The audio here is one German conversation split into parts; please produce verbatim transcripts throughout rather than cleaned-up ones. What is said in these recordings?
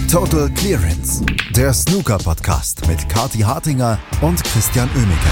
Total Clearance, der Snooker-Podcast mit Kathi Hartinger und Christian Oemeke.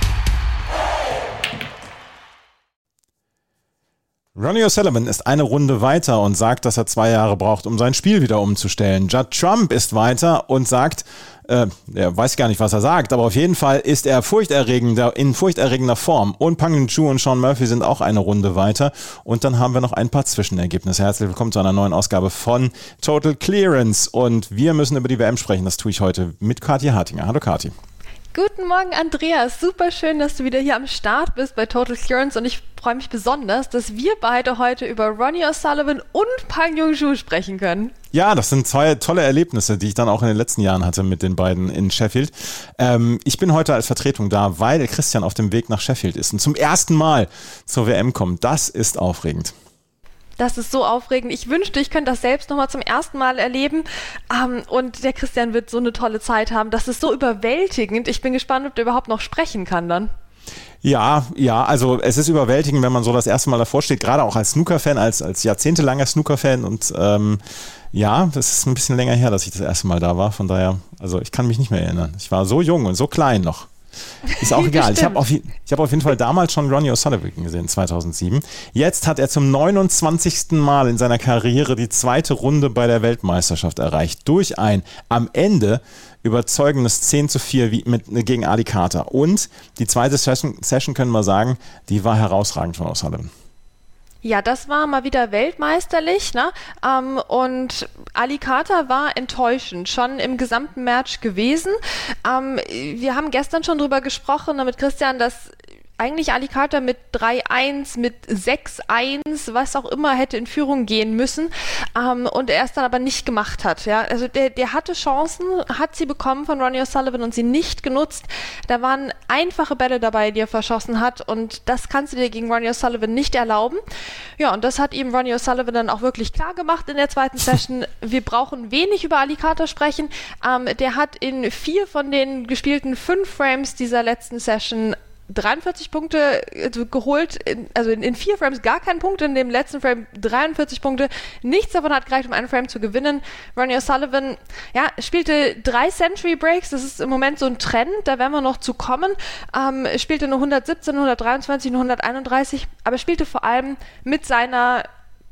Ronnie O'Sullivan ist eine Runde weiter und sagt, dass er zwei Jahre braucht, um sein Spiel wieder umzustellen. Judd Trump ist weiter und sagt, äh, er weiß gar nicht, was er sagt, aber auf jeden Fall ist er furchterregender, in furchterregender Form. Und Pang Yun-Ju und Shaun Murphy sind auch eine Runde weiter. Und dann haben wir noch ein paar Zwischenergebnisse. Herzlich willkommen zu einer neuen Ausgabe von Total Clearance. Und wir müssen über die W M sprechen. Das tue ich heute mit Kathi Hartinger. Hallo Kathi. Guten Morgen, Andreas. Super schön, dass du wieder hier am Start bist bei Total Clearance und ich freue mich besonders, dass wir beide heute über Ronnie O'Sullivan und Pang Yun-Ju sprechen können. Ja, das sind zwei tolle Erlebnisse, die ich dann auch in den letzten Jahren hatte mit den beiden in Sheffield. Ähm, ich bin heute als Vertretung da, weil Christian auf dem Weg nach Sheffield ist und zum ersten Mal zur W M kommt. Das ist aufregend. Das ist so aufregend. Ich wünschte, ich könnte das selbst nochmal zum ersten Mal erleben. Ähm, und der Christian wird so eine tolle Zeit haben. Das ist so überwältigend. Ich bin gespannt, ob der überhaupt noch sprechen kann dann. Ja, ja, also es ist überwältigend, wenn man so das erste Mal davor steht, gerade auch als Snooker-Fan, als, als jahrzehntelanger Snooker-Fan. Und ähm, ja, das ist ein bisschen länger her, dass ich das erste Mal da war. Von daher, also ich kann mich nicht mehr erinnern. Ich war so jung und so klein noch. Ist auch egal. Ich habe auf, ich hab auf jeden Fall damals schon Ronnie O'Sullivan gesehen, zweitausendsieben. Jetzt hat er zum neunundzwanzigsten Mal in seiner Karriere die zweite Runde bei der Weltmeisterschaft erreicht. Durch ein am Ende überzeugendes zehn zu vier wie mit, gegen Ali Carter. Und die zweite Session, Session können wir sagen, die war herausragend von O'Sullivan. Ja, das war mal wieder weltmeisterlich, ne? Ähm, und Ali Carter war enttäuschend, schon im gesamten Match gewesen. Ähm, wir haben gestern schon drüber gesprochen mit Christian, dass eigentlich Ali Carter mit drei eins, mit sechs eins, was auch immer, hätte in Führung gehen müssen ähm, und er es dann aber nicht gemacht hat. Ja? Also der, der hatte Chancen, hat sie bekommen von Ronnie O'Sullivan und sie nicht genutzt. Da waren einfache Bälle dabei, die er verschossen hat und das kannst du dir gegen Ronnie O'Sullivan nicht erlauben. Ja, und das hat ihm Ronnie O'Sullivan dann auch wirklich klar gemacht in der zweiten Session. Wir brauchen wenig über Ali Carter sprechen. Ähm, der hat in vier von den gespielten fünf Frames dieser letzten Session dreiundvierzig Punkte geholt, also in, in vier Frames gar keinen Punkt, in dem letzten Frame dreiundvierzig Punkte. Nichts davon hat gereicht, um einen Frame zu gewinnen. Ronnie O'Sullivan, ja, spielte drei Century Breaks, das ist im Moment so ein Trend, da werden wir noch zu kommen. Ähm, spielte nur hundertsiebzehn, hundertdreiundzwanzig, nur hunderteinunddreißig, aber spielte vor allem mit seiner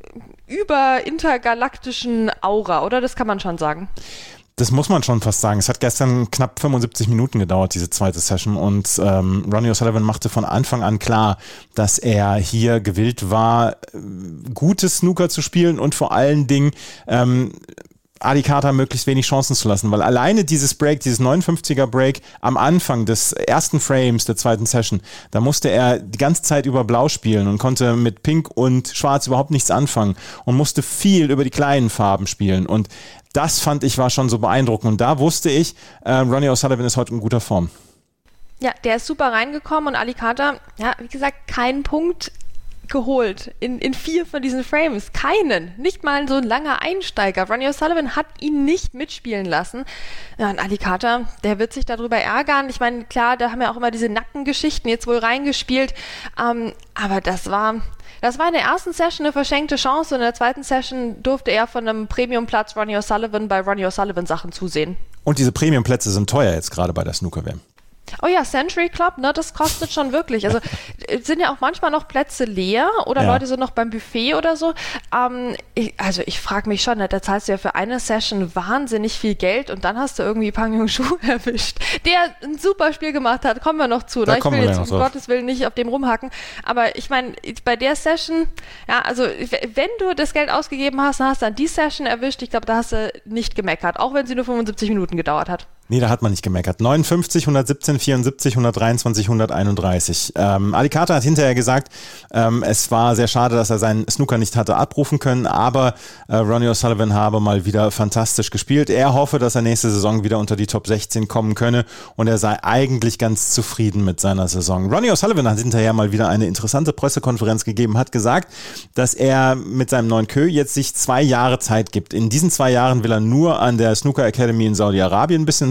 über-intergalaktischen Aura, oder? Das kann man schon sagen. Das muss man schon fast sagen. Es hat gestern knapp fünfundsiebzig Minuten gedauert, diese zweite Session. Und ähm, Ronnie O'Sullivan machte von Anfang an klar, dass er hier gewillt war, gutes Snooker zu spielen und vor allen Dingen ähm, Ali Carter möglichst wenig Chancen zu lassen, weil alleine dieses Break, dieses neunundfünfziger Break am Anfang des ersten Frames der zweiten Session, da musste er die ganze Zeit über Blau spielen und konnte mit Pink und Schwarz überhaupt nichts anfangen und musste viel über die kleinen Farben spielen und das fand ich war schon so beeindruckend und da wusste ich, äh, Ronnie O'Sullivan ist heute in guter Form. Ja, der ist super reingekommen und Ali Carter, ja, wie gesagt, keinen Punkt geholt in, in vier von diesen Frames. Keinen. Nicht mal so ein langer Einsteiger. Ronnie O'Sullivan hat ihn nicht mitspielen lassen. Ja, und Ali Carter, der wird sich darüber ärgern. Ich meine, klar, da haben ja auch immer diese Nackengeschichten jetzt wohl reingespielt. Ähm, aber das war... Das war in der ersten Session eine verschenkte Chance und in der zweiten Session durfte er von einem Premiumplatz Ronnie O'Sullivan bei Ronnie O'Sullivan Sachen zusehen. Und diese Premiumplätze sind teuer jetzt gerade bei der Snooker-W M. Oh ja, Century Club, ne, das kostet schon wirklich. Also sind ja auch manchmal noch Plätze leer oder ja. Leute sind noch beim Buffet oder so. Ähm, ich, also ich frage mich schon, ne, da zahlst du ja für eine Session wahnsinnig viel Geld und dann hast du irgendwie Pang Yun-Ju erwischt, der ein super Spiel gemacht hat. Kommen wir noch zu. Ne? Ich will jetzt um Gottes Willen nicht auf dem rumhacken. Aber ich meine, bei der Session, ja, also wenn du das Geld ausgegeben hast, dann hast du dann die Session erwischt. Ich glaube, da hast du nicht gemeckert, auch wenn sie nur fünfundsiebzig Minuten gedauert hat. Nee, da hat man nicht gemeckert. neunundfünfzig, hundertsiebzehn, vierundsiebzig, hundertdreiundzwanzig, hunderteinunddreißig. Ähm, Ali Carter hat hinterher gesagt, ähm, es war sehr schade, dass er seinen Snooker nicht hatte abrufen können, aber äh, Ronnie O'Sullivan habe mal wieder fantastisch gespielt. Er hoffe, dass er nächste Saison wieder unter die Top sechzehn kommen könne und er sei eigentlich ganz zufrieden mit seiner Saison. Ronnie O'Sullivan hat hinterher mal wieder eine interessante Pressekonferenz gegeben, hat gesagt, dass er mit seinem neuen Kö jetzt sich zwei Jahre Zeit gibt. In diesen zwei Jahren will er nur an der Snooker Academy in Saudi-Arabien ein bisschen was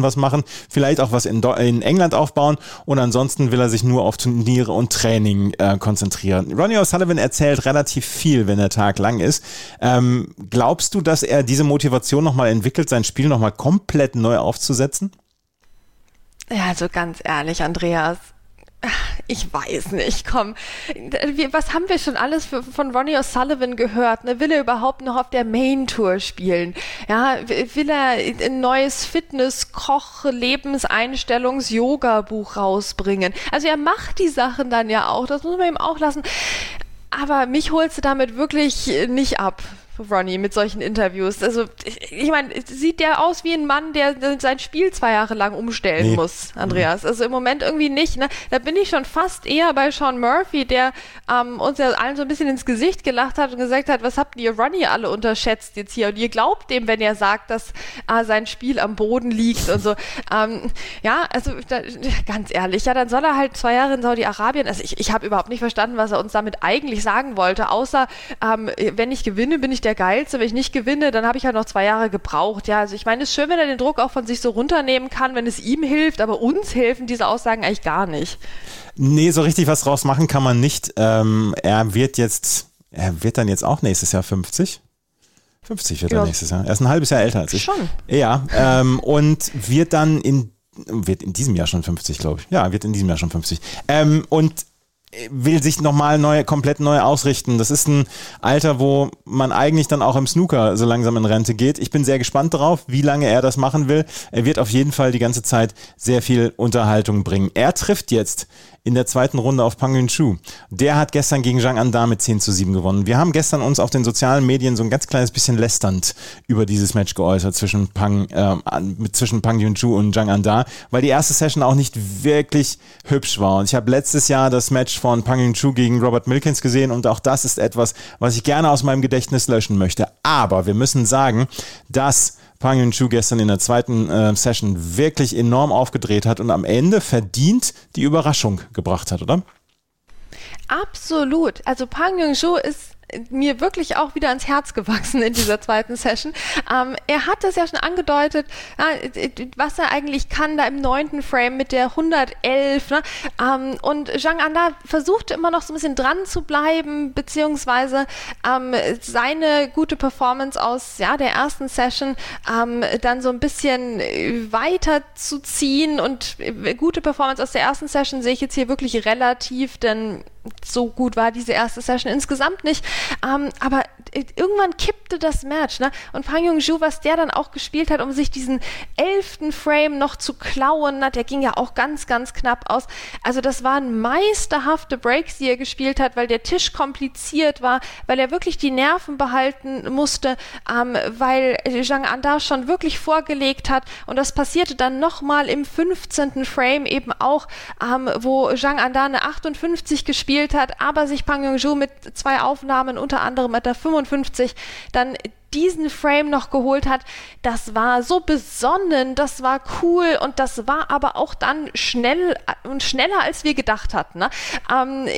was machen, vielleicht auch was in, Do- in England aufbauen und ansonsten will er sich nur auf Turniere und Training äh, konzentrieren. Ronnie O'Sullivan erzählt relativ viel, wenn der Tag lang ist. Ähm, glaubst du, dass er diese Motivation nochmal entwickelt, sein Spiel nochmal komplett neu aufzusetzen? Ja, also ganz ehrlich, Andreas, ich weiß nicht, komm, was haben wir schon alles für, von Ronnie O'Sullivan gehört? Ne? Will er überhaupt noch auf der Main-Tour spielen? Ja, will er ein neues Fitness-, Koch-, Lebenseinstellungs-, Yoga-Buch rausbringen? Also er macht die Sachen dann ja auch, das muss man ihm auch lassen. Aber mich holst du damit wirklich nicht ab, Ronnie, mit solchen Interviews. Also, ich meine, sieht der aus wie ein Mann, der sein Spiel zwei Jahre lang umstellen nee. muss, Andreas. Also im Moment irgendwie nicht. Ne? Da bin ich schon fast eher bei Sean Murphy, der ähm, uns ja allen so ein bisschen ins Gesicht gelacht hat und gesagt hat, was habt ihr Ronnie alle unterschätzt jetzt hier? Und ihr glaubt dem, wenn er sagt, dass äh, sein Spiel am Boden liegt und so. Ähm, ja, also da, ganz ehrlich, ja, dann soll er halt zwei Jahre in Saudi-Arabien, also ich, ich habe überhaupt nicht verstanden, was er uns damit eigentlich sagen wollte, außer ähm, wenn ich gewinne, bin ich der Geilste, wenn ich nicht gewinne, dann habe ich halt noch zwei Jahre gebraucht. Ja, also ich meine, es ist schön, wenn er den Druck auch von sich so runternehmen kann, wenn es ihm hilft, aber uns helfen diese Aussagen eigentlich gar nicht. Nee, so richtig was draus machen kann man nicht. Ähm, er wird jetzt, er wird dann jetzt auch nächstes Jahr fünfzig. fünfzig wird ja. er nächstes Jahr. Er ist ein halbes Jahr älter als ich. Schon. Ja, ähm, und wird dann in, wird in diesem Jahr schon fünfzig, glaube ich. Ja, wird in diesem Jahr schon fünfzig. Ähm, und will sich nochmal neu, komplett neu ausrichten. Das ist ein Alter, wo man eigentlich dann auch im Snooker so langsam in Rente geht. Ich bin sehr gespannt darauf, wie lange er das machen will. Er wird auf jeden Fall die ganze Zeit sehr viel Unterhaltung bringen. Er trifft jetzt in der zweiten Runde auf Pang Yun-Chu. Der hat gestern gegen Zhang Anda mit zehn zu sieben gewonnen. Wir haben gestern uns auf den sozialen Medien so ein ganz kleines bisschen lästernd über dieses Match geäußert zwischen Pang, äh, zwischen Pang Yun-Chu und Zhang Anda, weil die erste Session auch nicht wirklich hübsch war. Und ich habe letztes Jahr das Match von Pang Yun-Chu gegen Robert Milkins gesehen und auch das ist etwas, was ich gerne aus meinem Gedächtnis löschen möchte. Aber wir müssen sagen, dass Pang Yun-Chu gestern in der zweiten äh, Session wirklich enorm aufgedreht hat und am Ende verdient die Überraschung gebracht hat, oder? Absolut. Also Pang Yun-Chu ist mir wirklich auch wieder ans Herz gewachsen in dieser zweiten Session. Ähm, er hat das ja schon angedeutet, äh, was er eigentlich kann da im neunten Frame mit der hundertelf. Ne? Ähm, und Zhang Anda versuchte immer noch so ein bisschen dran zu bleiben, beziehungsweise ähm, seine gute Performance aus ja, der ersten Session ähm, dann so ein bisschen weiter zu ziehen. Und gute Performance aus der ersten Session sehe ich jetzt hier wirklich relativ, denn so gut war diese erste Session insgesamt nicht. Ähm, aber irgendwann kippte das Match. Ne? Und Pang Yun-Chu, was der dann auch gespielt hat, um sich diesen elften Frame noch zu klauen, na, der ging ja auch ganz, ganz knapp aus. Also das waren meisterhafte Breaks, die er gespielt hat, weil der Tisch kompliziert war, weil er wirklich die Nerven behalten musste, ähm, weil Zhang Anda schon wirklich vorgelegt hat. Und das passierte dann nochmal im fünfzehnten Frame eben auch, ähm, wo Zhang Anda eine achtundfünfzig gespielt hat, aber sich Pang Yun-Chu mit zwei Aufnahmen, unter anderem mit der fünfundfünfzig, dann diesen Frame noch geholt hat. Das war so besonnen, das war cool und das war aber auch dann schnell und schneller, als wir gedacht hatten. Ne? Ähm,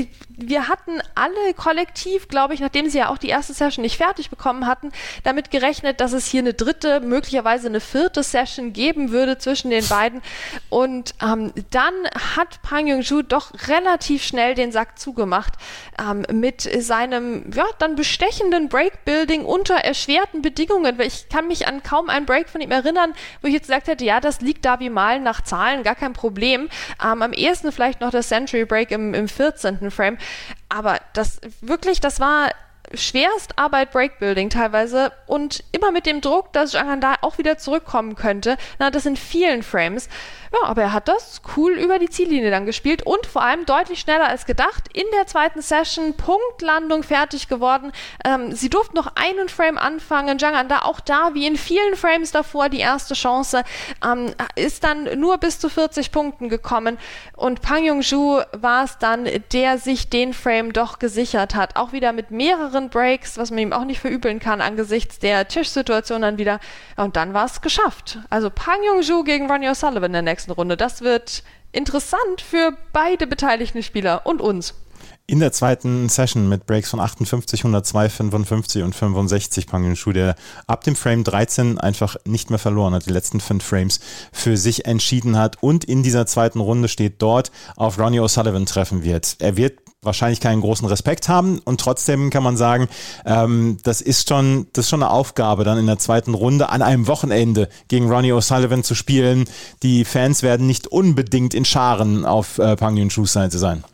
wir hatten alle kollektiv, glaube ich, nachdem sie ja auch die erste Session nicht fertig bekommen hatten, damit gerechnet, dass es hier eine dritte, möglicherweise eine vierte Session geben würde zwischen den beiden. Und ähm, dann hat Pang Yun-Chu doch relativ schnell den Sack zugemacht ähm, mit seinem ja dann bestechenden Breakbuilding unter erschwerten Bedingungen, weil ich kann mich an kaum einen Break von ihm erinnern, wo ich jetzt gesagt hätte, ja, das liegt da wie Malen nach Zahlen, gar kein Problem. Ähm, am ehesten vielleicht noch der Century Break im, im vierzehnten Frame, aber das wirklich, das war Schwerstarbeit Breakbuilding teilweise und immer mit dem Druck, dass Zhang Anda auch wieder zurückkommen könnte. Na, das in vielen Frames. Ja, aber er hat das cool über die Ziellinie dann gespielt und vor allem deutlich schneller als gedacht. In der zweiten Session Punktlandung fertig geworden. Ähm, sie durften noch einen Frame anfangen. Zhang Anda auch da, wie in vielen Frames davor, die erste Chance. Ähm, ist dann nur bis zu vierzig Punkten gekommen und Pang Yun-Chu war es dann, der sich den Frame doch gesichert hat. Auch wieder mit mehreren Breaks, was man ihm auch nicht verübeln kann angesichts der Tischsituation dann wieder. Und dann war es geschafft. Also Pang Yun-Chu gegen Ronnie O'Sullivan in der nächsten Runde. Das wird interessant für beide beteiligten Spieler und uns. In der zweiten Session mit Breaks von achtundfünfzig, hundertzwei, fünfundfünfzig und fünfundsechzig Pang Yunshu, der ab dem Frame dreizehn einfach nicht mehr verloren hat, die letzten fünf Frames für sich entschieden hat und in dieser zweiten Runde steht dort auf Ronnie O'Sullivan treffen wird. Er wird wahrscheinlich keinen großen Respekt haben und trotzdem kann man sagen, ähm, das ist schon, das ist schon eine Aufgabe, dann in der zweiten Runde an einem Wochenende gegen Ronnie O'Sullivan zu spielen. Die Fans werden nicht unbedingt in Scharen auf äh, Pang Yunshus Seite sein.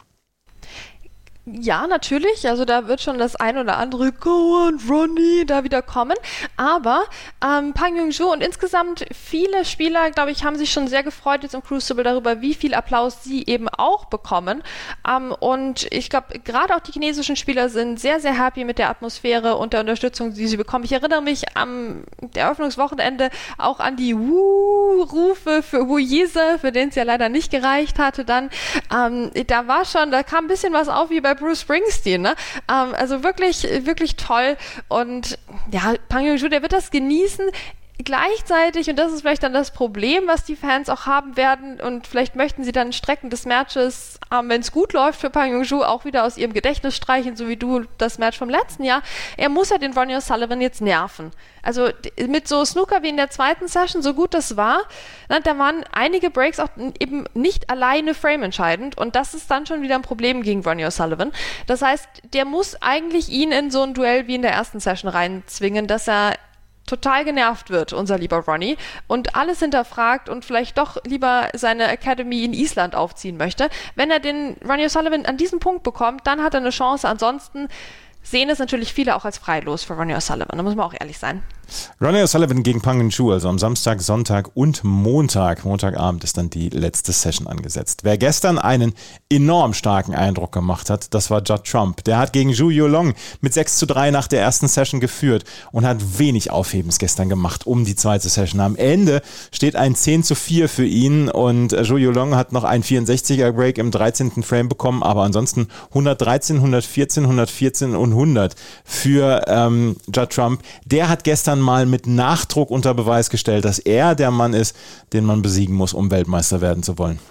Ja, natürlich. Also da wird schon das ein oder andere Go on, Ronnie, da wieder kommen. Aber ähm, Pang Yunshu und insgesamt viele Spieler, glaube ich, haben sich schon sehr gefreut jetzt im Crucible darüber, wie viel Applaus sie eben auch bekommen. Ähm, und ich glaube, gerade auch die chinesischen Spieler sind sehr, sehr happy mit der Atmosphäre und der Unterstützung, die sie bekommen. Ich erinnere mich am Eröffnungswochenende auch an die Wuh-Rufe für Wu Yise, für den es ja leider nicht gereicht hatte dann. Ähm, da war schon, da kam ein bisschen was auf wie bei Bruce Springsteen, ne? Ähm, also wirklich, wirklich toll und ja, Pang Yunshu, der wird das genießen. Gleichzeitig, und das ist vielleicht dann das Problem, was die Fans auch haben werden und vielleicht möchten sie dann Strecken des Matches, ähm, wenn es gut läuft für Pang Yunshu, auch wieder aus ihrem Gedächtnis streichen, so wie du das Match vom letzten Jahr. Er muss ja den Ronnie O'Sullivan jetzt nerven. Also mit so Snooker wie in der zweiten Session, so gut das war, na, da waren einige Breaks auch eben nicht alleine frame-entscheidend und das ist dann schon wieder ein Problem gegen Ronnie O'Sullivan. Das heißt, der muss eigentlich ihn in so ein Duell wie in der ersten Session reinzwingen, dass er total genervt wird, unser lieber Ronnie, und alles hinterfragt und vielleicht doch lieber seine Academy in Island aufziehen möchte. Wenn er den Ronnie O'Sullivan an diesem Punkt bekommt, dann hat er eine Chance. Ansonsten sehen es natürlich viele auch als freilos für Ronnie O'Sullivan. Da muss man auch ehrlich sein. Ronnie O'Sullivan gegen Pang Yunshu, also am Samstag, Sonntag und Montag. Montagabend ist dann die letzte Session angesetzt. Wer gestern einen enorm starken Eindruck gemacht hat, das war Judd Trump. Der hat gegen Zhu Yulong mit sechs zu drei nach der ersten Session geführt und hat wenig Aufhebens gestern gemacht um die zweite Session. Am Ende steht ein zehn zu vier für ihn und Zhu Yulong hat noch einen vierundsechziger Break im dreizehnten Frame bekommen, aber ansonsten hundertdreizehn, hundertvierzehn, hundertvierzehn und hundert für ähm, Judd Trump. Der hat gestern mal mit Nachdruck unter Beweis gestellt, dass er der Mann ist, den man besiegen muss, um Weltmeister werden zu wollen.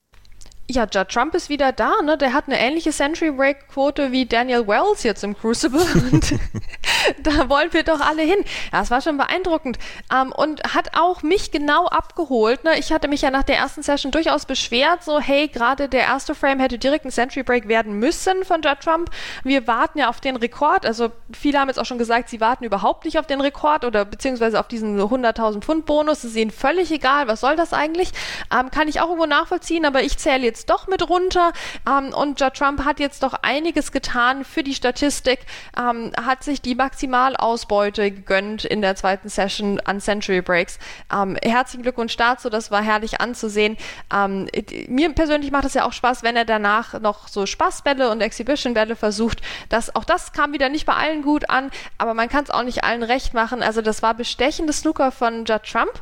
Ja, Judd Trump ist wieder da, ne? Der hat eine ähnliche Century-Break-Quote wie Daniel Wells jetzt im Crucible und da wollen wir doch alle hin. Ja, es war schon beeindruckend ähm, und hat auch mich genau abgeholt. Ne? Ich hatte mich ja nach der ersten Session durchaus beschwert, so hey, gerade der erste Frame hätte direkt ein Century-Break werden müssen von Judd Trump. Wir warten ja auf den Rekord, also viele haben jetzt auch schon gesagt, sie warten überhaupt nicht auf den Rekord oder beziehungsweise auf diesen hunderttausend Pfund Bonus. Es ist ihnen völlig egal, was soll das eigentlich? Ähm, kann ich auch irgendwo nachvollziehen, aber ich zähle jetzt doch mit runter ähm, und Judd Trump hat jetzt doch einiges getan für die Statistik, ähm, hat sich die Maximalausbeute gegönnt in der zweiten Session an Century Breaks. Ähm, herzlichen Glückwunsch dazu, das war herrlich anzusehen. Ähm, mir persönlich macht es ja auch Spaß, wenn er danach noch so Spaßbälle und Exhibition-Bälle versucht. Das, auch das kam wieder nicht bei allen gut an, aber man kann es auch nicht allen recht machen. Also das war bestechendes Snooker von Judd Trump,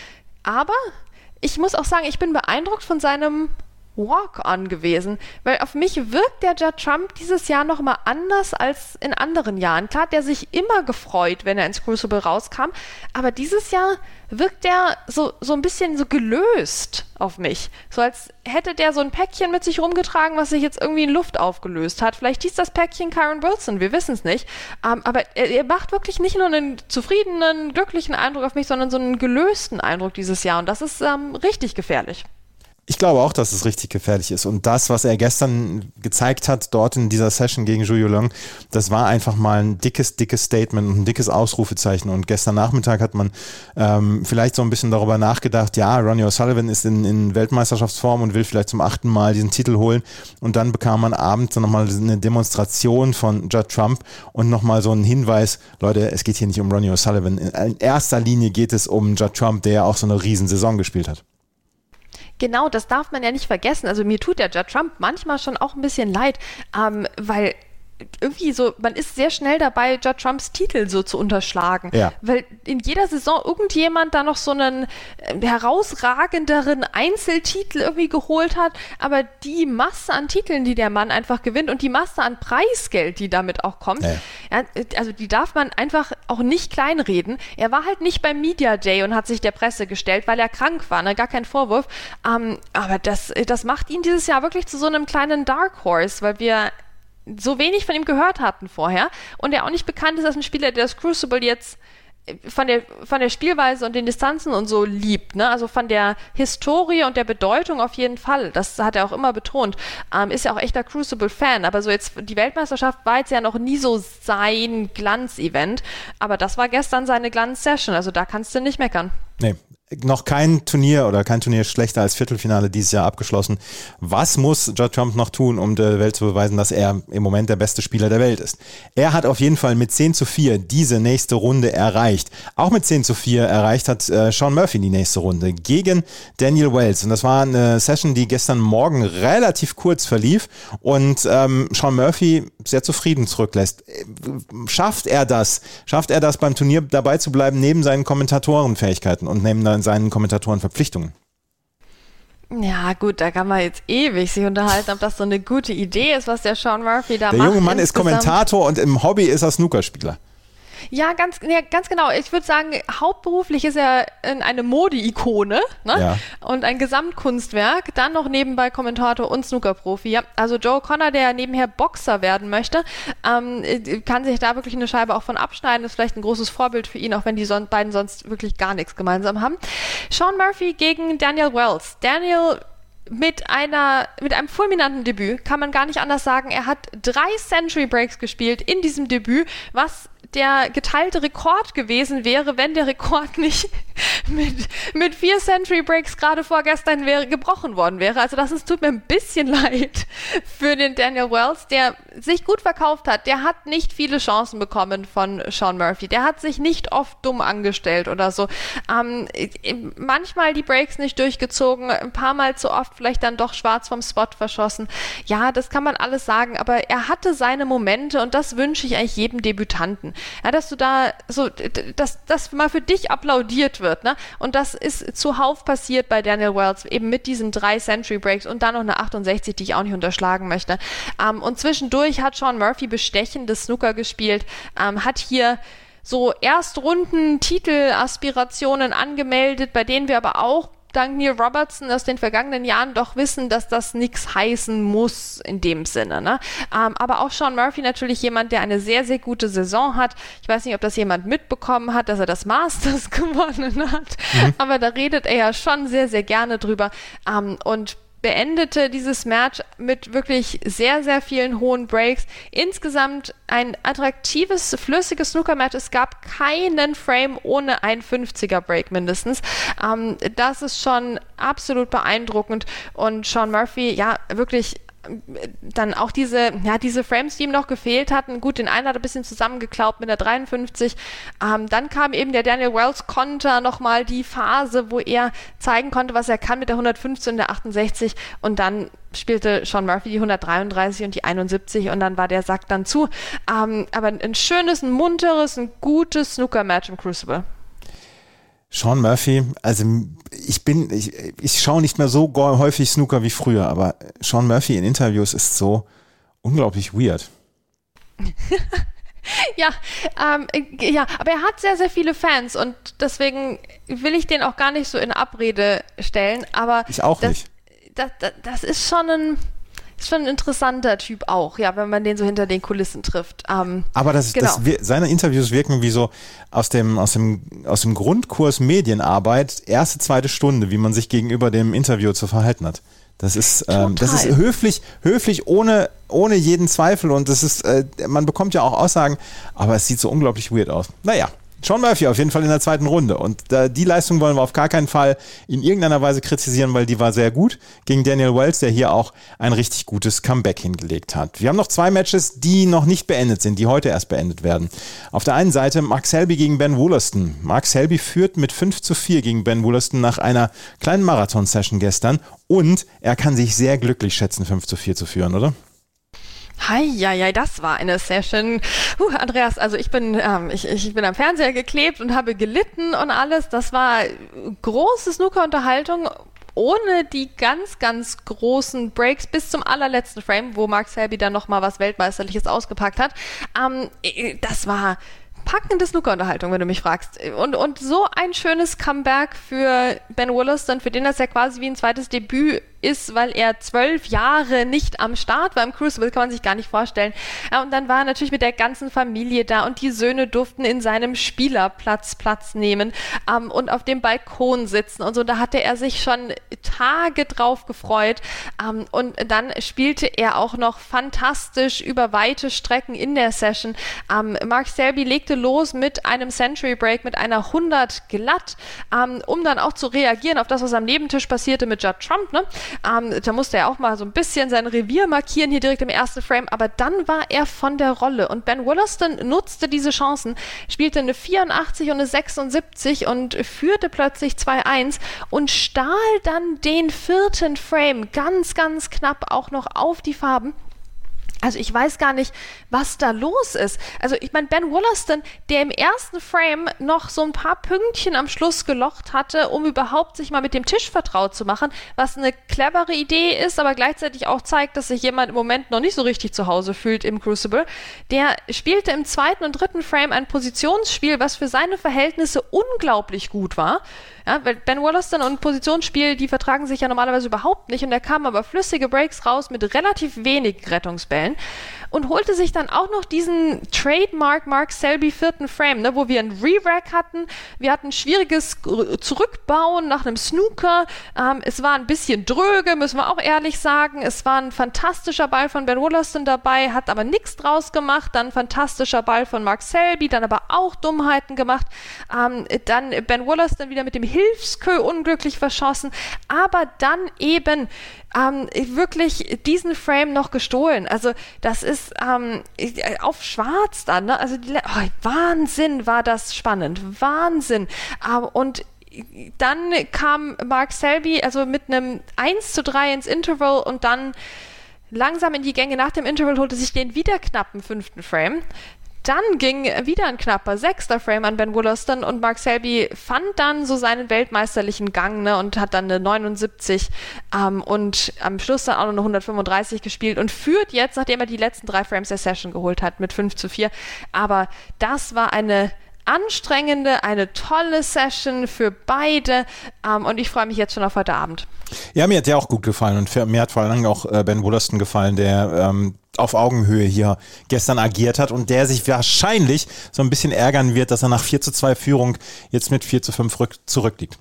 aber ich muss auch sagen, ich bin beeindruckt von seinem Walk-on gewesen, weil auf mich wirkt der Judd Trump dieses Jahr nochmal anders als in anderen Jahren. Klar hat er sich immer gefreut, wenn er ins Crucible rauskam, aber dieses Jahr wirkt er so, so ein bisschen so gelöst auf mich. So als hätte der so ein Päckchen mit sich rumgetragen, was sich jetzt irgendwie in Luft aufgelöst hat. Vielleicht hieß das Päckchen Kyren Wilson, wir wissen es nicht. Ähm, aber er, er macht wirklich nicht nur einen zufriedenen, glücklichen Eindruck auf mich, sondern so einen gelösten Eindruck dieses Jahr und das ist ähm, richtig gefährlich. Ich glaube auch, dass es richtig gefährlich ist. Und das, was er gestern gezeigt hat, dort in dieser Session gegen Zhu Yulong, das war einfach mal ein dickes, dickes Statement und ein dickes Ausrufezeichen. Und gestern Nachmittag hat man ähm, vielleicht so ein bisschen darüber nachgedacht, ja, Ronnie O'Sullivan ist in, in Weltmeisterschaftsform und will vielleicht zum achten Mal diesen Titel holen. Und dann bekam man abends nochmal eine Demonstration von Judd Trump und nochmal so einen Hinweis, Leute, es geht hier nicht um Ronnie O'Sullivan. In erster Linie geht es um Judd Trump, der ja auch so eine Riesensaison gespielt hat. Genau, das darf man ja nicht vergessen. Also mir tut der Judd Trump manchmal schon auch ein bisschen leid, ähm, weil irgendwie so, man ist sehr schnell dabei, Judd Trumps Titel so zu unterschlagen. Ja. Weil in jeder Saison irgendjemand da noch so einen herausragenderen Einzeltitel irgendwie geholt hat, aber die Masse an Titeln, die der Mann einfach gewinnt und die Masse an Preisgeld, die damit auch kommt, ja. Ja, also die darf man einfach auch nicht kleinreden. Er war halt nicht beim Media Day und hat sich der Presse gestellt, weil er krank war, ne? Gar kein Vorwurf. Ähm, aber das, das macht ihn dieses Jahr wirklich zu so einem kleinen Dark Horse, weil wir so wenig von ihm gehört hatten vorher und er auch nicht bekannt ist als ein Spieler, der das Crucible jetzt von der, von der Spielweise und den Distanzen und so liebt, ne? Also von der Historie und der Bedeutung auf jeden Fall. Das hat er auch immer betont. Ähm, ist ja auch echter Crucible-Fan, aber so jetzt, die Weltmeisterschaft war jetzt ja noch nie so sein Glanzevent, aber das war gestern seine Glanz-Session, also da kannst du nicht meckern. Nee. Noch kein Turnier oder kein Turnier schlechter als Viertelfinale dieses Jahr abgeschlossen. Was muss Judd Trump noch tun, um der Welt zu beweisen, dass er im Moment der beste Spieler der Welt ist? Er hat auf jeden Fall mit zehn zu vier diese nächste Runde erreicht. Auch mit zehn zu vier erreicht hat äh, Shaun Murphy die nächste Runde gegen Daniel Wells. Und das war eine Session, die gestern Morgen relativ kurz verlief und ähm, Shaun Murphy sehr zufrieden zurücklässt. Schafft er das? Schafft er das, beim Turnier dabei zu bleiben, neben seinen Kommentatorenfähigkeiten und neben dann seinen Kommentatorenverpflichtungen? Ja gut, da kann man jetzt ewig sich unterhalten, ob das so eine gute Idee ist, was der Shaun Murphy da der macht. Der junge Mann ist Kommentator und im Hobby ist er Snookerspieler. Ja, ganz, ja, ganz genau. Ich würde sagen, hauptberuflich ist er eine Mode-Ikone, ne? Ja. Und ein Gesamtkunstwerk. Dann noch nebenbei Kommentator und Snookerprofi. Ja, also Joe Connor, der nebenher Boxer werden möchte, ähm, kann sich da wirklich eine Scheibe auch von abschneiden. Ist vielleicht ein großes Vorbild für ihn, auch wenn die son- beiden sonst wirklich gar nichts gemeinsam haben. Shaun Murphy gegen Daniel Wells. Daniel mit einer, mit einem fulminanten Debüt, kann man gar nicht anders sagen. Er hat drei Century Breaks gespielt in diesem Debüt, was der geteilte Rekord gewesen wäre, wenn der Rekord nicht mit, mit vier Century Breaks gerade vorgestern wäre, gebrochen worden wäre. Also das ist, tut mir ein bisschen leid für den Daniel Wells, der sich gut verkauft hat. Der hat nicht viele Chancen bekommen von Shaun Murphy. Der hat sich nicht oft dumm angestellt oder so. Ähm, manchmal die Breaks nicht durchgezogen, ein paar Mal zu oft vielleicht dann doch schwarz vom Spot verschossen. Ja, das kann man alles sagen, aber er hatte seine Momente und das wünsche ich eigentlich jedem Debütanten. Ja, dass du da so, dass das mal für dich applaudiert wird, ne? Und das ist zuhauf passiert bei Daniel Wells, eben mit diesen drei Century Breaks und dann noch eine achtundsechzig, die ich auch nicht unterschlagen möchte. Ähm, und zwischendurch hat Shaun Murphy bestechendes Snooker gespielt, ähm, hat hier so Erstrunden-Titel-Aspirationen angemeldet, bei denen wir aber auch dank Neil Robertson aus den vergangenen Jahren doch wissen, dass das nichts heißen muss in dem Sinne. Ne? Ähm, aber auch Shaun Murphy natürlich jemand, der eine sehr, sehr gute Saison hat. Ich weiß nicht, ob das jemand mitbekommen hat, dass er das Masters gewonnen hat, mhm. aber da redet er ja schon sehr, sehr gerne drüber. Ähm, und beendete dieses Match mit wirklich sehr, sehr vielen hohen Breaks. Insgesamt ein attraktives, flüssiges Snooker-Match. Es gab keinen Frame ohne ein fünfziger-Break mindestens. Ähm, das ist schon absolut beeindruckend. Und Shaun Murphy, ja, wirklich dann auch diese, ja, diese Frames, die ihm noch gefehlt hatten. Gut, den einen hat er ein bisschen zusammengeklaubt mit der dreiundfünfzig. Ähm, dann kam eben der Daniel Wells Konter, nochmal die Phase, wo er zeigen konnte, was er kann mit der hundertfünfzehn und der achtundsechzig. Und dann spielte Shaun Murphy die hundertdreiunddreißig und die einundsiebzig und dann war der Sack dann zu. Ähm, aber ein schönes, ein munteres, ein gutes Snooker-Match im Crucible. Shaun Murphy, also ich bin, ich, ich schaue nicht mehr so häufig Snooker wie früher, aber Shaun Murphy in Interviews ist so unglaublich weird. ja, ähm, ja, aber er hat sehr, sehr viele Fans und deswegen will ich den auch gar nicht so in Abrede stellen, aber ich auch das, nicht. Das, das, das ist schon ein Ist schon ein interessanter Typ auch, ja, wenn man den so hinter den Kulissen trifft. Ähm, Aber das, genau. das, seine Interviews wirken wie so aus dem, aus dem, aus dem Grundkurs Medienarbeit, erste, zweite Stunde, wie man sich gegenüber dem Interview zu verhalten hat. Das ist, ähm, das ist höflich, höflich ohne, ohne jeden Zweifel und das ist, äh, man bekommt ja auch Aussagen, aber es sieht so unglaublich weird aus. Naja. Shaun Murphy auf jeden Fall in der zweiten Runde und äh, die Leistung wollen wir auf gar keinen Fall in irgendeiner Weise kritisieren, weil die war sehr gut gegen Daniel Wells, der hier auch ein richtig gutes Comeback hingelegt hat. Wir haben noch zwei Matches, die noch nicht beendet sind, die heute erst beendet werden. Auf der einen Seite Mark Selby gegen Ben Wollaston. Mark Selby führt mit fünf zu vier gegen Ben Wollaston nach einer kleinen Marathon-Session gestern und er kann sich sehr glücklich schätzen, fünf zu vier zu führen, oder? Heieiei, das war eine Session. Uh, Andreas, also ich bin, ähm, ich, ich bin am Fernseher geklebt und habe gelitten und alles. Das war große Snooker-Unterhaltung ohne die ganz, ganz großen Breaks bis zum allerletzten Frame, wo Mark Selby dann nochmal was Weltmeisterliches ausgepackt hat. Ähm, das war packende Snooker-Unterhaltung, wenn du mich fragst. Und, und so ein schönes Comeback für Ben Wollaston, für den das ja quasi wie ein zweites Debüt ist, weil er zwölf Jahre nicht am Start war im Crucible, kann man sich gar nicht vorstellen. Ja, und dann war er natürlich mit der ganzen Familie da und die Söhne durften in seinem Spielerplatz Platz nehmen ähm, und auf dem Balkon sitzen und so. Da hatte er sich schon Tage drauf gefreut ähm, und dann spielte er auch noch fantastisch über weite Strecken in der Session. Ähm, Mark Selby legte los mit einem Century Break, mit einer hundert glatt, ähm, um dann auch zu reagieren auf das, was am Nebentisch passierte mit Judd Trump. Ne? Ähm, da musste er auch mal so ein bisschen sein Revier markieren, hier direkt im ersten Frame, aber dann war er von der Rolle und Ben Wollaston nutzte diese Chancen, spielte eine vierundachtzig und eine sechsundsiebzig und führte plötzlich zwei eins und stahl dann den vierten Frame ganz, ganz knapp auch noch auf die Farben. Also ich weiß gar nicht, was da los ist. Also ich meine, Ben Wollaston, der im ersten Frame noch so ein paar Pünktchen am Schluss gelocht hatte, um überhaupt sich mal mit dem Tisch vertraut zu machen, was eine clevere Idee ist, aber gleichzeitig auch zeigt, dass sich jemand im Moment noch nicht so richtig zu Hause fühlt im Crucible. Der spielte im zweiten und dritten Frame ein Positionsspiel, was für seine Verhältnisse unglaublich gut war. Ja, weil Ben Wollaston und Positionsspiel, die vertragen sich ja normalerweise überhaupt nicht und er kam aber flüssige Breaks raus mit relativ wenig Rettungsbällen und holte sich dann auch noch diesen Trademark Mark Selby vierten Frame, ne, wo wir einen Re-Rack hatten, wir hatten schwieriges Zurückbauen nach einem Snooker, ähm, es war ein bisschen dröge, müssen wir auch ehrlich sagen, es war ein fantastischer Ball von Ben Wollaston dabei, hat aber nichts draus gemacht, dann ein fantastischer Ball von Mark Selby, dann aber auch Dummheiten gemacht, ähm, dann Ben Wollaston wieder mit dem Hilfskö unglücklich verschossen, aber dann eben ähm, wirklich diesen Frame noch gestohlen. Also das ist ähm, auf schwarz dann, ne? Also die, oh, Wahnsinn war das spannend, Wahnsinn. Ähm, und dann kam Mark Selby also mit einem eins zu drei ins Interval und dann langsam in die Gänge nach dem Interval holte sich den wieder knappen fünften Frame. Dann ging wieder ein knapper sechster Frame an Ben Wollaston und Mark Selby fand dann so seinen weltmeisterlichen Gang, ne, und hat dann eine neunundsiebzig ähm, und am Schluss dann auch noch eine hundertfünfunddreißig gespielt und führt jetzt, nachdem er die letzten drei Frames der Session geholt hat, mit fünf zu vier. Aber das war eine anstrengende, eine tolle Session für beide ähm, und ich freue mich jetzt schon auf heute Abend. Ja, mir hat der auch gut gefallen und für, mir hat vor allem auch äh, Ben Wollaston gefallen, der ähm, auf Augenhöhe hier gestern agiert hat und der sich wahrscheinlich so ein bisschen ärgern wird, dass er nach vier zu zwei Führung jetzt mit vier zu fünf rück, zurückliegt.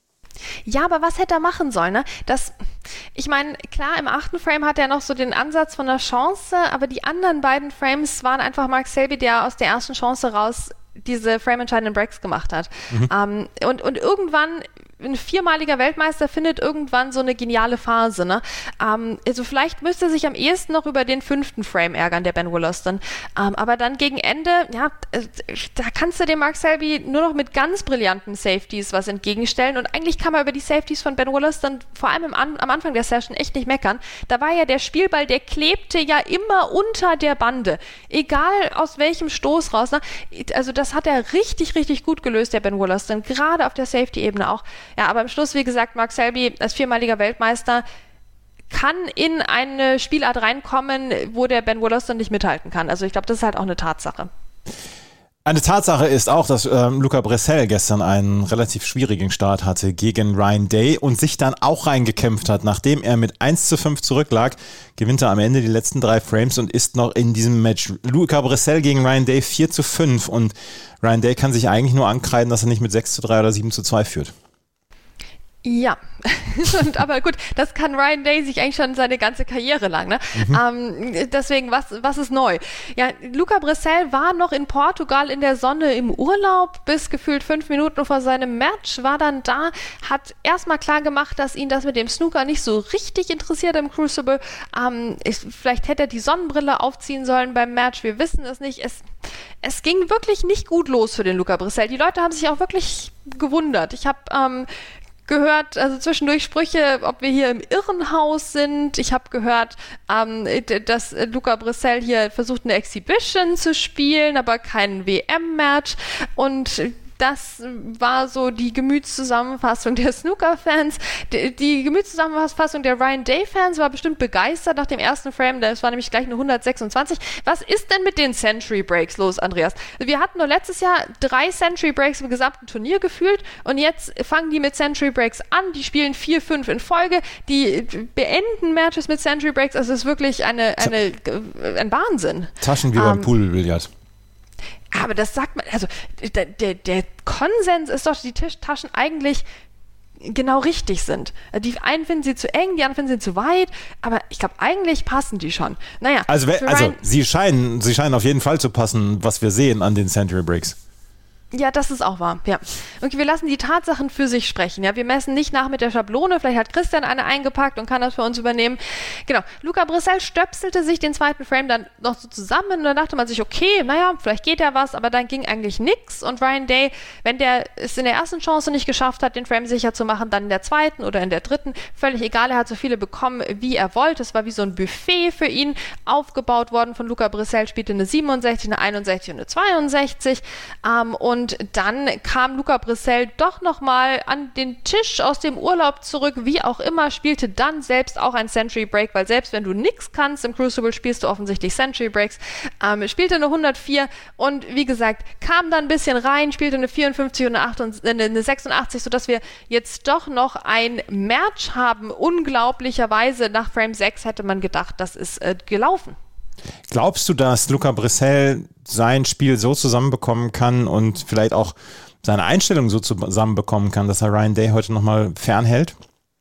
Ja, aber was hätte er machen sollen? Ne? Das, ich meine, klar, im achten Frame hat er noch so den Ansatz von einer Chance, aber die anderen beiden Frames waren einfach Mark Selby, der aus der ersten Chance raus diese frame-entscheidenden Breaks gemacht hat. Mhm. Ähm, und, und irgendwann, ein viermaliger Weltmeister findet irgendwann so eine geniale Phase. Ne? Ähm, also vielleicht müsste er sich am ehesten noch über den fünften Frame ärgern, der Ben Wollaston. Ähm, aber dann gegen Ende, ja, da kannst du dem Mark Selby nur noch mit ganz brillanten Safeties was entgegenstellen. Und eigentlich kann man über die Safeties von Ben Wollaston vor allem im An- am Anfang der Session echt nicht meckern. Da war ja der Spielball, der klebte ja immer unter der Bande. Egal aus welchem Stoß raus. Ne? Also das hat er richtig, richtig gut gelöst, der Ben Wollaston. Gerade auf der Safety-Ebene auch. Ja, aber am Schluss, wie gesagt, Mark Selby als viermaliger Weltmeister kann in eine Spielart reinkommen, wo der Ben Wollaston nicht mithalten kann. Also ich glaube, das ist halt auch eine Tatsache. Eine Tatsache ist auch, dass ähm, Luca Bressel gestern einen relativ schwierigen Start hatte gegen Ryan Day und sich dann auch reingekämpft hat. Nachdem er mit eins zu fünf zurücklag, gewinnt er am Ende die letzten drei Frames und ist noch in diesem Match. Luca Bressel gegen Ryan Day vier zu fünf und Ryan Day kann sich eigentlich nur ankreiden, dass er nicht mit sechs zu drei oder sieben zu zwei führt. Ja, und, aber gut, das kann Ryan Day sich eigentlich schon seine ganze Karriere lang. Ne? Mhm. Ähm, deswegen, was, was ist neu? Ja, Luca Bressel war noch in Portugal in der Sonne im Urlaub bis gefühlt fünf Minuten vor seinem Match, war dann da, hat erstmal klar gemacht, dass ihn das mit dem Snooker nicht so richtig interessiert im Crucible. Ähm, ich, vielleicht hätte er die Sonnenbrille aufziehen sollen beim Match, wir wissen es nicht. Es, es ging wirklich nicht gut los für den Luca Bressel. Die Leute haben sich auch wirklich gewundert. Ich habe ähm, gehört, also zwischendurch Sprüche, ob wir hier im Irrenhaus sind. Ich habe gehört, ähm, dass Luca Bressel hier versucht, eine Exhibition zu spielen, aber kein W M-Match. Und das war so die Gemütszusammenfassung der Snooker-Fans. Die, die Gemütszusammenfassung der Ryan Day-Fans war bestimmt begeistert nach dem ersten Frame, das war nämlich gleich eine hundertsechsundzwanzig. Was ist denn mit den Century Breaks los, Andreas? Wir hatten nur letztes Jahr drei Century Breaks im gesamten Turnier gefühlt und jetzt fangen die mit Century Breaks an, die spielen vier, fünf in Folge, die beenden Matches mit Century Breaks, also es ist wirklich eine, eine, ein Wahnsinn. Taschen wie beim um, Poolbillard. Aber das sagt man, also der, der, der Konsens ist doch, dass die Tischtaschen eigentlich genau richtig sind. Die einen finden sie zu eng, die anderen finden sie zu weit, aber ich glaube, eigentlich passen die schon. Naja. Also, also sie, scheinen, sie scheinen auf jeden Fall zu passen, was wir sehen an den Century Breaks. Ja, das ist auch wahr. Ja. Okay, wir lassen die Tatsachen für sich sprechen. Ja, wir messen nicht nach mit der Schablone. Vielleicht hat Christian eine eingepackt und kann das für uns übernehmen. Genau. Luca Brissell stöpselte sich den zweiten Frame dann noch so zusammen und dann dachte man sich, okay, naja, vielleicht geht ja was, aber dann ging eigentlich nichts. Und Ryan Day, wenn der es in der ersten Chance nicht geschafft hat, den Frame sicher zu machen, dann in der zweiten oder in der dritten, völlig egal. Er hat so viele bekommen, wie er wollte. Es war wie so ein Buffet für ihn aufgebaut worden von Luca Brissell. Spielte eine siebenundsechzig, eine einundsechzig und eine zweiundsechzig. Ähm, und Und dann kam Luca Brissell doch nochmal an den Tisch aus dem Urlaub zurück, wie auch immer, spielte dann selbst auch ein Century Break, weil selbst wenn du nichts kannst, im Crucible spielst du offensichtlich Century Breaks, ähm, spielte eine hundertvier und wie gesagt, kam dann ein bisschen rein, spielte eine vierundfünfzig und eine, achtundachtzig, eine sechsundachtzig, sodass wir jetzt doch noch ein Match haben. Unglaublicherweise nach Frame sechs hätte man gedacht, das ist äh, gelaufen. Glaubst du, dass Luca Brissell sein Spiel so zusammenbekommen kann und vielleicht auch seine Einstellung so zusammenbekommen kann, dass er Ryan Day heute nochmal fernhält?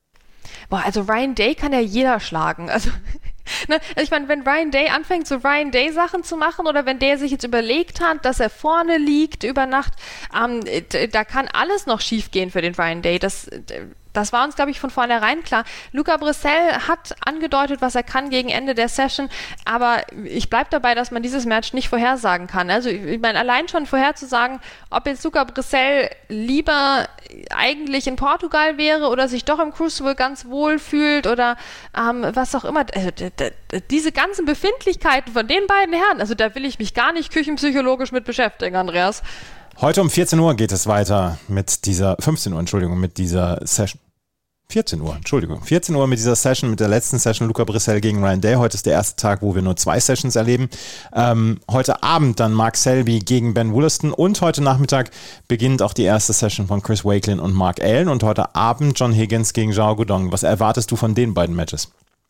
Boah, also Ryan Day kann ja jeder schlagen. Also, ne, ich meine, wenn Ryan Day anfängt, so Ryan Day Sachen zu machen oder wenn der sich jetzt überlegt hat, dass er vorne liegt über Nacht, ähm, da kann alles noch schief gehen für den Ryan Day. Das Das war uns, glaube ich, von vornherein klar. Luca Brissell hat angedeutet, was er kann gegen Ende der Session, aber ich bleibe dabei, dass man dieses Match nicht vorhersagen kann. Also ich meine, allein schon vorherzusagen, ob jetzt Luca Brissell lieber eigentlich in Portugal wäre oder sich doch im Crucible ganz wohl fühlt oder ähm, was auch immer. Also, d- d- diese ganzen Befindlichkeiten von den beiden Herren, also da will ich mich gar nicht küchenpsychologisch mit beschäftigen, Andreas. Heute um vierzehn Uhr geht es weiter mit dieser, fünfzehn Uhr, Entschuldigung, mit dieser Session. vierzehn Uhr, Entschuldigung. vierzehn Uhr mit dieser Session, mit der letzten Session Luca Brissell gegen Ryan Day. Heute ist der erste Tag, wo wir nur zwei Sessions erleben. Ähm, heute Abend dann Mark Selby gegen Ben Wollaston und heute Nachmittag beginnt auch die erste Session von Chris Wakelin und Mark Allen und heute Abend John Higgins gegen Zhao Guodong. Was erwartest du von den beiden Matches?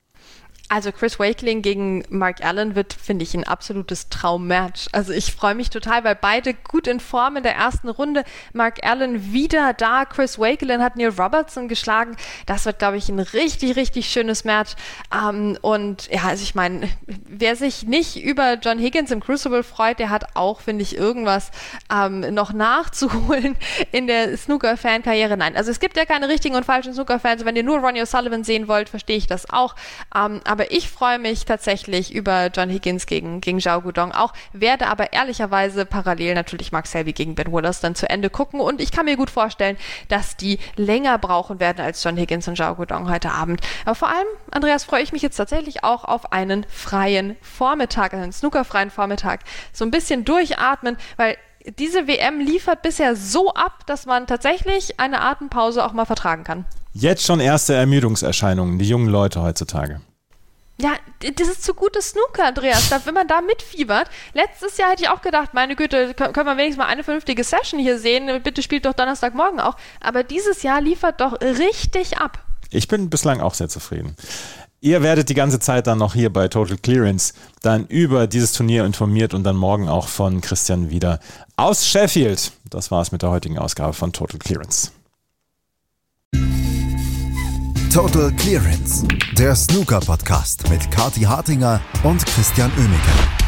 Also Chris Wakelin gegen Mark Allen wird, finde ich, ein absolutes Traummatch. Also ich freue mich total, weil beide gut in Form in der ersten Runde. Mark Allen wieder da. Chris Wakelin hat Neil Robertson geschlagen. Das wird, glaube ich, ein richtig, richtig schönes Match. Ähm, und ja, also ich meine, wer sich nicht über John Higgins im Crucible freut, der hat auch, finde ich, irgendwas ähm, noch nachzuholen in der Snooker-Fan-Karriere. Nein, also es gibt ja keine richtigen und falschen Snooker-Fans. Wenn ihr nur Ronnie O'Sullivan sehen wollt, verstehe ich das auch. Ähm, aber ich freue mich tatsächlich über John Higgins gegen, gegen Zhao Guodong auch, werde aber ehrlicherweise parallel natürlich Mark Selby gegen Ben Wollaston zu Ende gucken und ich kann mir gut vorstellen, dass die länger brauchen werden als John Higgins und Zhao Guodong heute Abend. Aber vor allem, Andreas, freue ich mich jetzt tatsächlich auch auf einen freien Vormittag, also einen snookerfreien Vormittag. So ein bisschen durchatmen, weil diese W M liefert bisher so ab, dass man tatsächlich eine Atempause auch mal vertragen kann. Jetzt schon erste Ermüdungserscheinungen, die jungen Leute heutzutage. Ja, das ist zu gutes Snooker, Andreas, da, wenn man da mitfiebert. Letztes Jahr hätte ich auch gedacht, meine Güte, können wir wenigstens mal eine vernünftige Session hier sehen, bitte spielt doch Donnerstagmorgen auch. Aber dieses Jahr liefert doch richtig ab. Ich bin bislang auch sehr zufrieden. Ihr werdet die ganze Zeit dann noch hier bei Total Clearance dann über dieses Turnier informiert und dann morgen auch von Christian wieder aus Sheffield. Das war's mit der heutigen Ausgabe von Total Clearance. Total Clearance, der Snooker-Podcast mit Kathi Hartinger und Christian Oemeke.